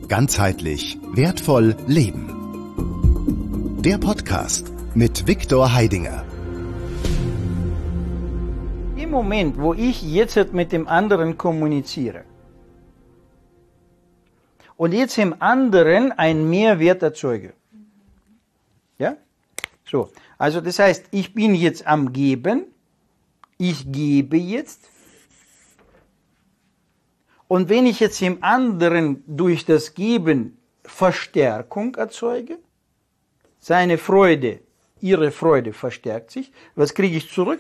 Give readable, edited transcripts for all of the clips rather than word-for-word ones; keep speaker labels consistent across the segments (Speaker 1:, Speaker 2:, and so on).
Speaker 1: Ganzheitlich wertvoll leben. Der Podcast mit Viktor Heidinger.
Speaker 2: Im Moment, wo ich jetzt mit dem anderen kommuniziere und jetzt im anderen einen Mehrwert erzeuge. Ja? So. Also das heißt, ich bin jetzt am Geben, ich gebe jetzt. Und wenn ich jetzt im anderen durch das Geben Verstärkung erzeuge, seine Freude, ihre Freude verstärkt sich, was kriege ich zurück?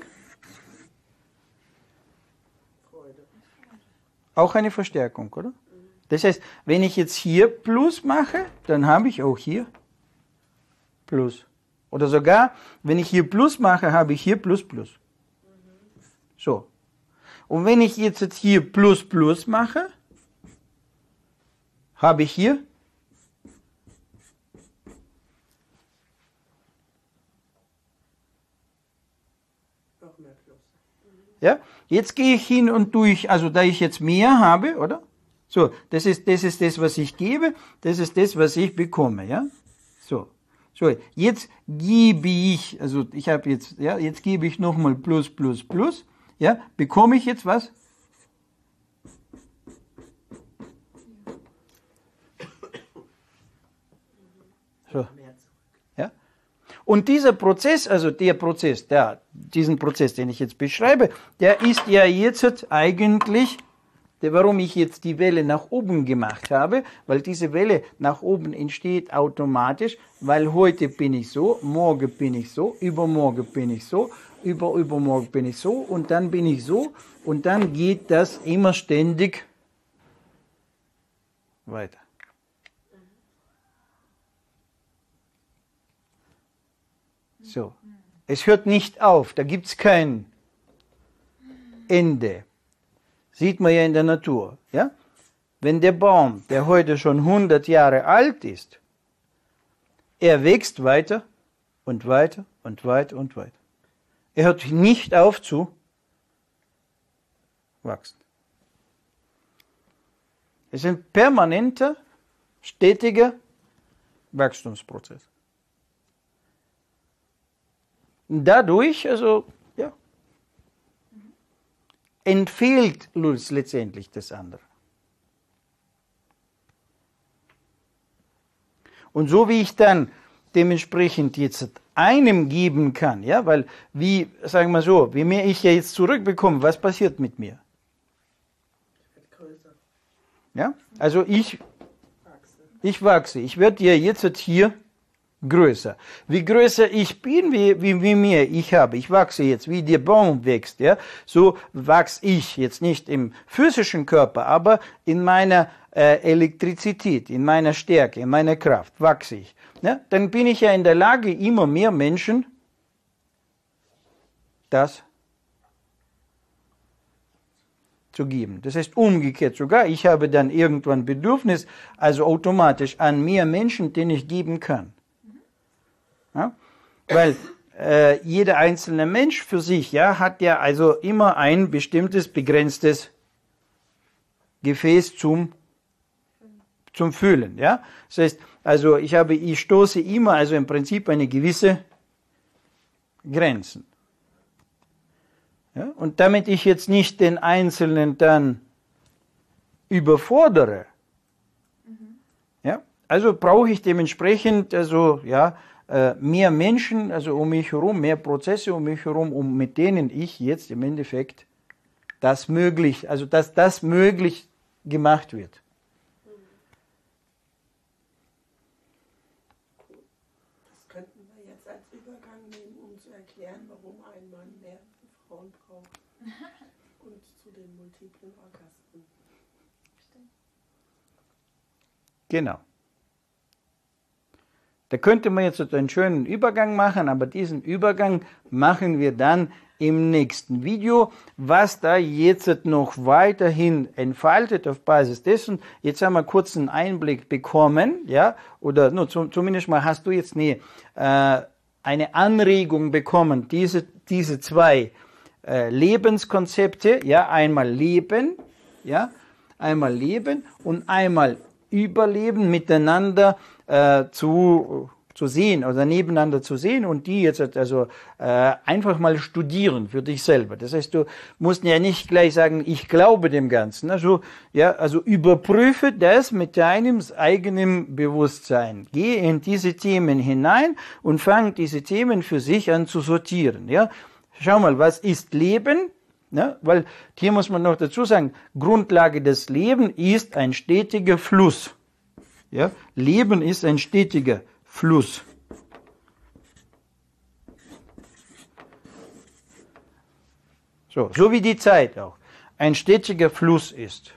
Speaker 2: Freude. Auch eine Verstärkung, oder? Das heißt, wenn ich jetzt hier Plus mache, dann habe ich auch hier Plus. Oder sogar, wenn ich hier Plus mache, habe ich hier Plus Plus. So. Und wenn ich jetzt hier Plus Plus mache, habe ich hier
Speaker 3: noch mehr Plus.
Speaker 2: Ja, jetzt gehe ich hin und durch, also da ich jetzt mehr habe, oder? So, das ist das, was ich gebe, das ist das, was ich bekomme, ja? So. So, jetzt gebe ich, also ich habe jetzt, ja, jetzt gebe ich nochmal Plus Plus Plus. Ja, bekomme ich jetzt was? So. Ja. Und dieser Prozess, also der Prozess, diesen Prozess, den ich jetzt beschreibe, der ist ja jetzt eigentlich, warum ich jetzt die Welle nach oben gemacht habe, weil diese Welle nach oben entsteht automatisch, weil heute bin ich so, morgen bin ich so, übermorgen bin ich so, übermorgen bin ich so und dann bin ich so und dann geht das immer ständig weiter. So, es hört nicht auf, da gibt es kein Ende. Sieht man ja in der Natur. Ja? Wenn der Baum, der heute schon 100 Jahre alt ist, er wächst weiter und weiter und weiter und weiter. Er hört nicht auf zu wachsen. Es ist ein permanenter, stetiger Wachstumsprozess. Und dadurch, also, ja, entfehlt letztendlich das andere. Und so wie ich dann dementsprechend jetzt einem geben kann, ja, weil wie, sagen wir so, wie mehr ich ja jetzt zurückbekomme, was passiert mit mir?
Speaker 3: Größer.
Speaker 2: Ja, also ich wachse, ich werde ja jetzt hier größer. Wie größer ich bin, wie mehr ich habe. Ich wachse jetzt, wie der Baum wächst, ja, so wachse ich jetzt nicht im physischen Körper, aber in meiner Elektrizität, in meiner Stärke, in meiner Kraft wachse ich. Ja, dann bin ich ja in der Lage, immer mehr Menschen das zu geben. Das heißt umgekehrt sogar, ich habe dann irgendwann Bedürfnis, also automatisch an mehr Menschen, denen ich geben kann. Ja? Weil jeder einzelne Mensch für sich, ja, hat ja also immer ein bestimmtes, begrenztes Gefäß zum Füllen. Ja? Das heißt, also ich stoße immer, also im Prinzip eine gewisse Grenzen. Ja? Und damit ich jetzt nicht den Einzelnen dann überfordere, ja, also brauche ich dementsprechend, also ja, mehr Menschen, also um mich herum, mehr Prozesse um mich herum, mit denen ich jetzt im Endeffekt das möglich, also dass das möglich gemacht wird.
Speaker 3: Das könnten wir jetzt als Übergang nehmen, um zu erklären, warum ein Mann mehr Frauen braucht und zu den multiplen Orgasmen.
Speaker 2: Genau. Da könnte man jetzt einen schönen Übergang machen, aber diesen Übergang machen wir dann im nächsten Video, was da jetzt noch weiterhin entfaltet auf Basis dessen. Jetzt haben wir kurz einen Einblick bekommen, ja, oder nur zumindest mal hast du jetzt eine Anregung bekommen, diese zwei Lebenskonzepte, ja, einmal Leben und einmal Überleben miteinander zu sehen oder nebeneinander zu sehen und die jetzt also einfach mal studieren für dich selber. Das heißt, du musst ja nicht gleich sagen, ich glaube dem Ganzen. Also, ja, also überprüfe das mit deinem eigenen Bewusstsein. Geh in diese Themen hinein und fang diese Themen für sich an zu sortieren. Ja, schau mal, was ist Leben? Ja, weil hier muss man noch dazu sagen, Grundlage des Lebens ist ein stetiger Fluss. Ja, Leben ist ein stetiger Fluss. So wie die Zeit auch ein stetiger Fluss ist.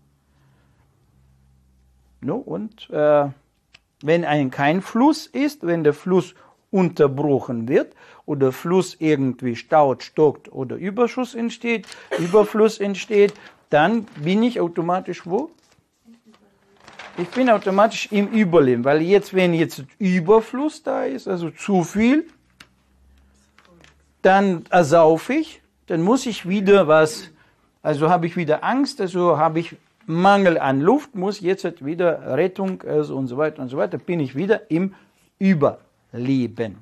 Speaker 2: No, und wenn kein Fluss ist, wenn der Fluss unterbrochen wird oder Fluss irgendwie staut, stockt oder Überfluss entsteht, dann bin ich automatisch wo? Ich bin automatisch im Überleben, weil wenn jetzt Überfluss da ist, also zu viel, dann ersaufe ich, dann muss ich wieder also habe ich wieder Angst, also habe ich Mangel an Luft, muss jetzt wieder Rettung also und so weiter, bin ich wieder im Überleben.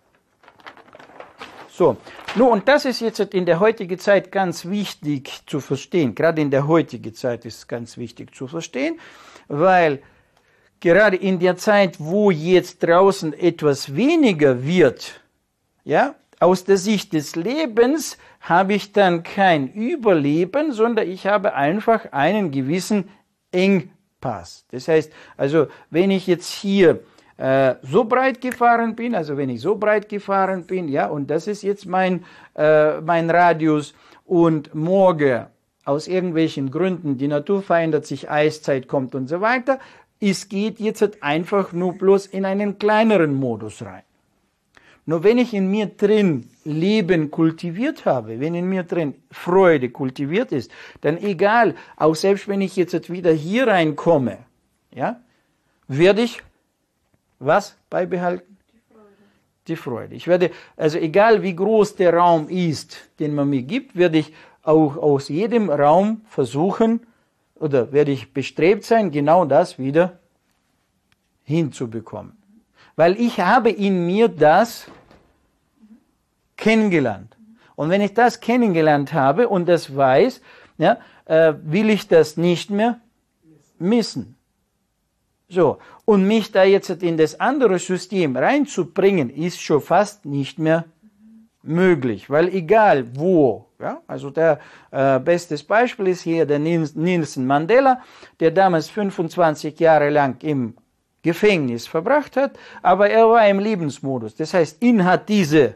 Speaker 2: So, nun, und das ist jetzt in der heutigen Zeit ganz wichtig zu verstehen, gerade in der heutigen Zeit ist es ganz wichtig zu verstehen, weil gerade in der Zeit, wo jetzt draußen etwas weniger wird, ja, aus der Sicht des Lebens habe ich dann kein Überleben, sondern ich habe einfach einen gewissen Engpass. Das heißt, also wenn ich jetzt hier so breit gefahren bin, ja, und das ist jetzt mein Radius und morgen aus irgendwelchen Gründen, die Natur verändert sich, Eiszeit kommt und so weiter, es geht jetzt einfach nur bloß in einen kleineren Modus rein. Nur wenn ich in mir drin Leben kultiviert habe, wenn in mir drin Freude kultiviert ist, dann egal, auch selbst wenn ich jetzt wieder hier reinkomme, ja, werde ich was beibehalten? Die Freude. Ich werde, also egal wie groß der Raum ist, den man mir gibt, werde ich auch aus jedem Raum versuchen oder werde ich bestrebt sein, genau das wieder hinzubekommen. Weil ich habe in mir das kennengelernt. Und wenn ich das kennengelernt habe und das weiß, ja, will ich das nicht mehr missen. So, und mich da jetzt in das andere System reinzubringen, ist schon fast nicht mehr möglich, weil egal wo, ja, also der bestes Beispiel ist hier der Nelson Mandela, der damals 25 Jahre lang im Gefängnis verbracht hat, aber er war im Lebensmodus. Das heißt, ihn hat das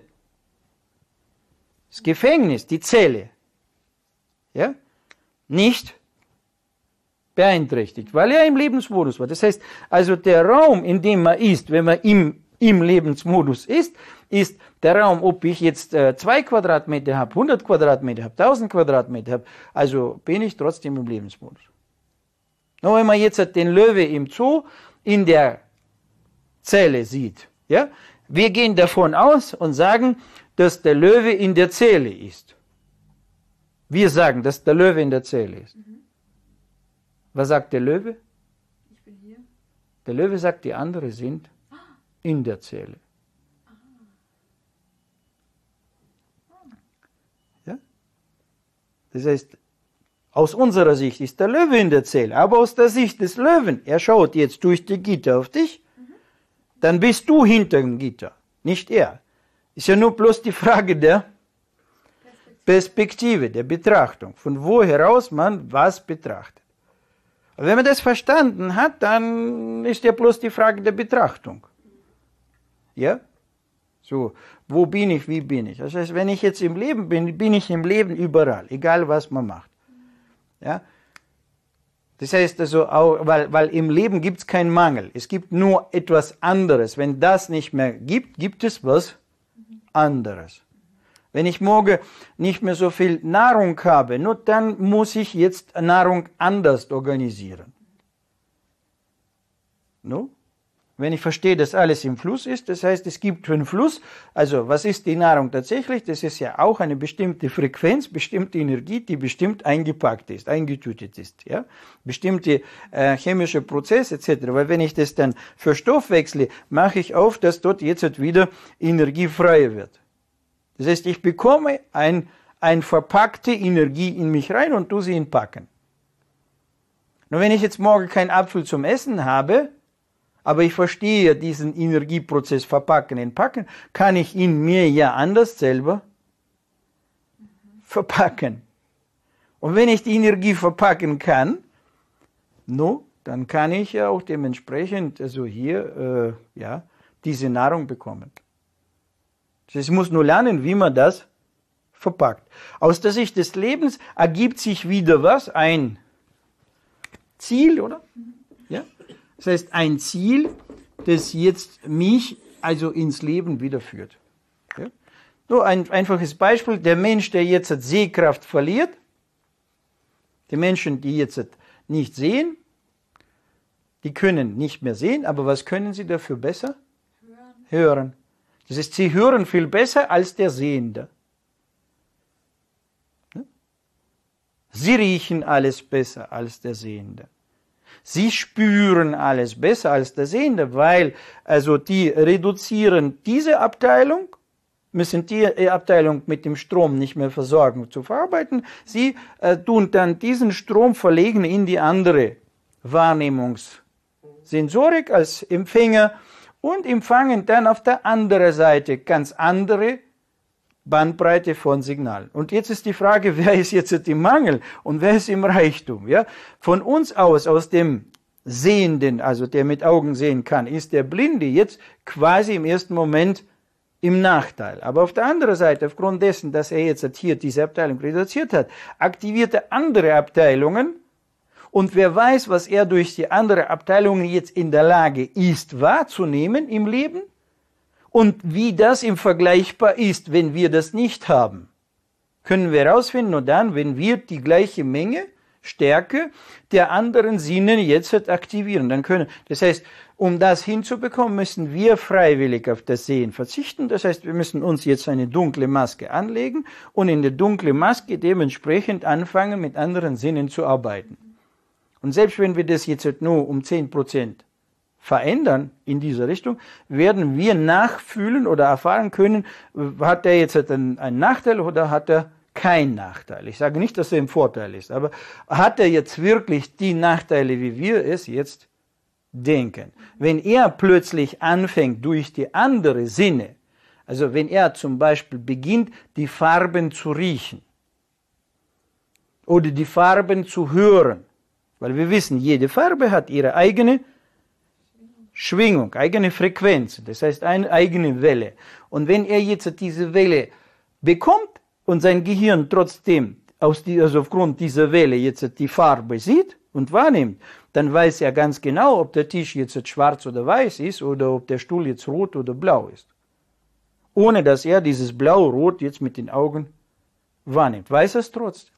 Speaker 2: Gefängnis, die Zelle, ja, nicht beeinträchtigt, weil er im Lebensmodus war. Das heißt, also der Raum, in dem man ist, wenn man im Lebensmodus ist der Raum, ob ich jetzt 2 Quadratmeter habe, 100 Quadratmeter habe, 1000 Quadratmeter habe, also bin ich trotzdem im Lebensmodus. Nur wenn man jetzt den Löwe im Zoo in der Zelle sieht, ja, wir gehen davon aus und sagen, dass der Löwe in der Zelle ist. Wir sagen, dass der Löwe in der Zelle ist. Was sagt der Löwe?
Speaker 4: Ich bin hier.
Speaker 2: Der Löwe sagt, die anderen sind in der Zelle. Ja? Das heißt, aus unserer Sicht ist der Löwe in der Zelle, aber aus der Sicht des Löwen, er schaut jetzt durch die Gitter auf dich, dann bist du hinter dem Gitter, nicht er. Ist ja nur bloß die Frage der Perspektive, der Betrachtung, von wo heraus man was betrachtet. Wenn man das verstanden hat, dann ist ja bloß die Frage der Betrachtung. Ja? So, wo bin ich, wie bin ich? Das heißt, wenn ich jetzt im Leben bin, bin ich im Leben überall, egal was man macht. Ja? Das heißt also, auch, weil im Leben gibt es keinen Mangel. Es gibt nur etwas anderes. Wenn das nicht mehr gibt, gibt es was anderes. Wenn ich morgen nicht mehr so viel Nahrung habe, nur dann muss ich jetzt Nahrung anders organisieren. No? Wenn ich verstehe, dass alles im Fluss ist, das heißt, es gibt einen Fluss. Also, was ist die Nahrung tatsächlich? Das ist ja auch eine bestimmte Frequenz, bestimmte Energie, die bestimmt eingepackt ist, eingetütet ist, ja. Bestimmte chemische Prozesse etc. Weil wenn ich das dann verstoffwechsle, mache ich auf, dass dort jetzt wieder Energie frei wird. Das heißt, ich bekomme ein verpackte Energie in mich rein und tue sie entpacken. Nur wenn ich jetzt morgen keinen Apfel zum Essen habe, aber ich verstehe diesen Energieprozess verpacken, entpacken, kann ich ihn mir ja anders selber verpacken. Und wenn ich die Energie verpacken kann, dann kann ich ja auch dementsprechend, also hier, diese Nahrung bekommen. Das heißt, ich muss nur lernen, wie man das verpackt. Aus der Sicht des Lebens ergibt sich wieder was? Ein Ziel, oder? Ja? Das heißt, ein Ziel, das jetzt mich also ins Leben wieder führt. Ja? Nur ein einfaches Beispiel, der Mensch, der jetzt Sehkraft verliert, die Menschen, die jetzt nicht sehen, die können nicht mehr sehen, aber was können sie dafür besser? Hören. Das heißt, sie hören viel besser als der Sehende. Sie riechen alles besser als der Sehende. Sie spüren alles besser als der Sehende, weil also die reduzieren diese Abteilung, müssen die Abteilung mit dem Strom nicht mehr versorgen zu verarbeiten. Sie tun dann diesen Strom verlegen in die andere Wahrnehmungssensorik als Empfänger und empfangen dann auf der anderen Seite ganz andere Bandbreite von Signalen. Und jetzt ist die Frage, wer ist jetzt im Mangel und wer ist im Reichtum? Ja? Von uns aus dem Sehenden, also der mit Augen sehen kann, ist der Blinde jetzt quasi im ersten Moment im Nachteil. Aber auf der anderen Seite, aufgrund dessen, dass er jetzt hier diese Abteilung reduziert hat, aktiviert er andere Abteilungen und wer weiß, was er durch die andere Abteilungen jetzt in der Lage ist wahrzunehmen im Leben, und wie das im Vergleichbar ist, wenn wir das nicht haben, können wir herausfinden, nur dann, wenn wir die gleiche Menge, Stärke der anderen Sinne jetzt aktivieren. Das heißt, um das hinzubekommen, müssen wir freiwillig auf das Sehen verzichten. Das heißt, wir müssen uns jetzt eine dunkle Maske anlegen und in der dunklen Maske dementsprechend anfangen, mit anderen Sinnen zu arbeiten. Und selbst wenn wir das jetzt nur um 10% verändern in dieser Richtung, werden wir nachfühlen oder erfahren können, hat er jetzt einen Nachteil oder hat er keinen Nachteil. Ich sage nicht, dass er im Vorteil ist, aber hat er jetzt wirklich die Nachteile, wie wir es jetzt denken? Wenn er plötzlich anfängt, durch die andere Sinne, also wenn er zum Beispiel beginnt, die Farben zu riechen oder die Farben zu hören, weil wir wissen, jede Farbe hat ihre eigene Schwingung, eigene Frequenz, das heißt eine eigene Welle. Und wenn er jetzt diese Welle bekommt und sein Gehirn trotzdem also aufgrund dieser Welle jetzt die Farbe sieht und wahrnimmt, dann weiß er ganz genau, ob der Tisch jetzt schwarz oder weiß ist oder ob der Stuhl jetzt rot oder blau ist. Ohne dass er dieses Blau-Rot jetzt mit den Augen wahrnimmt. Weiß er es trotzdem.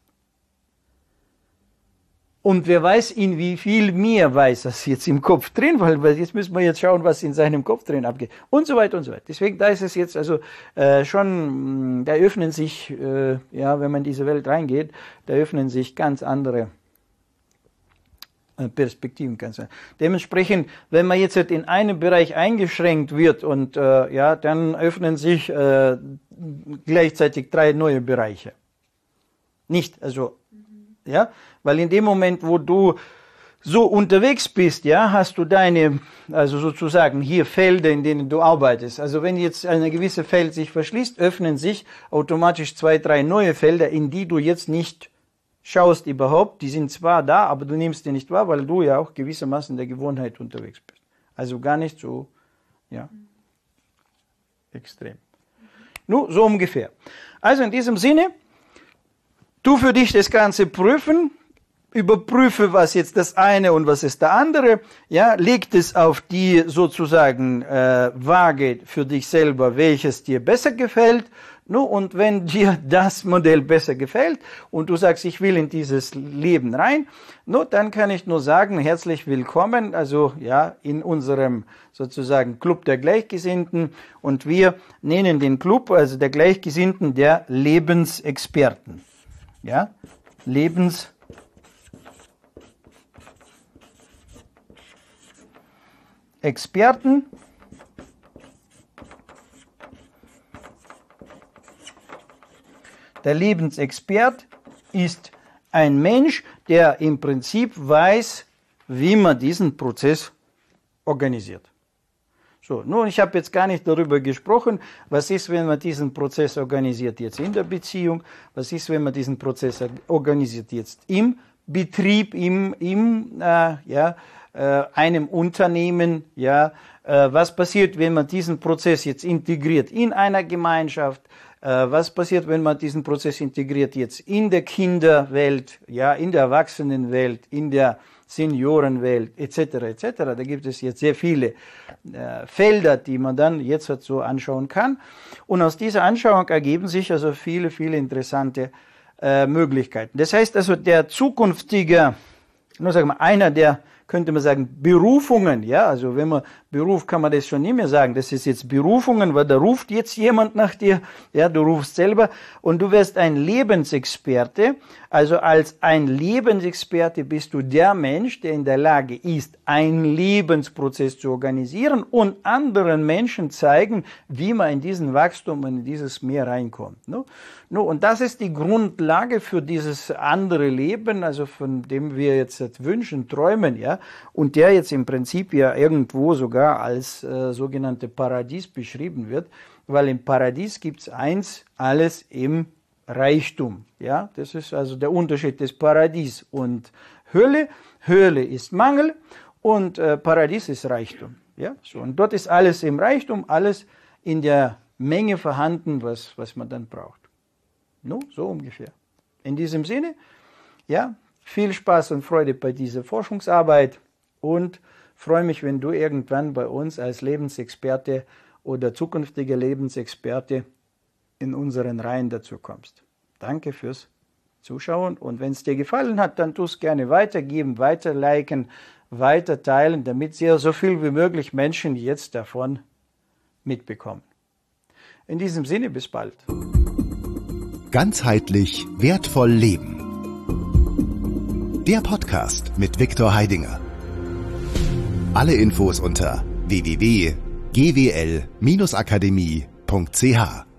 Speaker 2: Und wer weiß, in wie viel mehr weiß das jetzt im Kopf drin, weil jetzt müssen wir jetzt schauen, was in seinem Kopf drin abgeht. Und so weiter und so weiter. Deswegen, da ist es jetzt also schon, da öffnen sich, wenn man in diese Welt reingeht, da öffnen sich ganz andere Perspektiven. Dementsprechend, wenn man jetzt in einem Bereich eingeschränkt wird und dann öffnen sich gleichzeitig 3 neue Bereiche. Nicht, also, weil in dem Moment, wo du so unterwegs bist, hast du deine, also sozusagen hier Felder, in denen du arbeitest. Also wenn jetzt eine gewisse Feld sich verschließt, öffnen sich automatisch 2, 3 neue Felder, in die du jetzt nicht schaust überhaupt. Die sind zwar da, aber du nimmst die nicht wahr, weil du ja auch gewissermaßen der Gewohnheit unterwegs bist. Also gar nicht so, extrem. Nur so ungefähr. Also in diesem Sinne, du für dich das Ganze prüfen, überprüfe, was jetzt das eine und was ist der andere, leg es auf die sozusagen Waage für dich selber, welches dir besser gefällt, Und wenn dir das Modell besser gefällt und du sagst, ich will in dieses Leben rein, dann kann ich nur sagen, herzlich willkommen, also ja, in unserem sozusagen Club der Gleichgesinnten, und wir nennen den Club, also der Gleichgesinnten, der Lebensexperten. Ja, Lebensexperten. Der Lebensexpert ist ein Mensch, der im Prinzip weiß, wie man diesen Prozess organisiert. So, nun, ich habe jetzt gar nicht darüber gesprochen, was ist, wenn man diesen Prozess organisiert jetzt in der Beziehung, was ist, wenn man diesen Prozess organisiert jetzt im Betrieb, einem Unternehmen, was passiert, wenn man diesen Prozess jetzt integriert in einer Gemeinschaft, was passiert, wenn man diesen Prozess integriert jetzt in der Kinderwelt, in der Erwachsenenwelt, in der Seniorenwelt, etc., etc. Da gibt es jetzt sehr viele Felder, die man dann jetzt so anschauen kann. Und aus dieser Anschauung ergeben sich also viele, viele interessante Möglichkeiten. Das heißt also, der zukünftige, einer der, könnte man sagen, Berufungen, also wenn man Beruf, kann man das schon nicht mehr sagen, das ist jetzt Berufungen, weil da ruft jetzt jemand nach dir, du rufst selber, und du wirst ein Lebensexperte. Also als ein Lebensexperte bist du der Mensch, der in der Lage ist, einen Lebensprozess zu organisieren und anderen Menschen zeigen, wie man in diesen Wachstum und in dieses Meer reinkommt. Und das ist die Grundlage für dieses andere Leben, also von dem wir jetzt wünschen, träumen, und der jetzt im Prinzip ja irgendwo sogar als sogenannte Paradies beschrieben wird, weil im Paradies gibt es eins, alles im Reichtum. Das ist also der Unterschied des Paradies und Hölle. Hölle ist Mangel und Paradies ist Reichtum. Und dort ist alles im Reichtum, alles in der Menge vorhanden, was man dann braucht. So ungefähr. In diesem Sinne, viel Spaß und Freude bei dieser Forschungsarbeit und freue mich, wenn du irgendwann bei uns als Lebensexperte oder zukünftiger Lebensexperte in unseren Reihen dazu kommst. Danke fürs Zuschauen, und wenn es dir gefallen hat, dann tu es gerne weitergeben, weiter liken, weiter teilen, damit so viel wie möglich Menschen jetzt davon mitbekommen. In diesem Sinne, bis bald.
Speaker 1: Ganzheitlich wertvoll leben. Der Podcast mit Viktor Heidinger. Alle Infos unter www.gwl-akademie.ch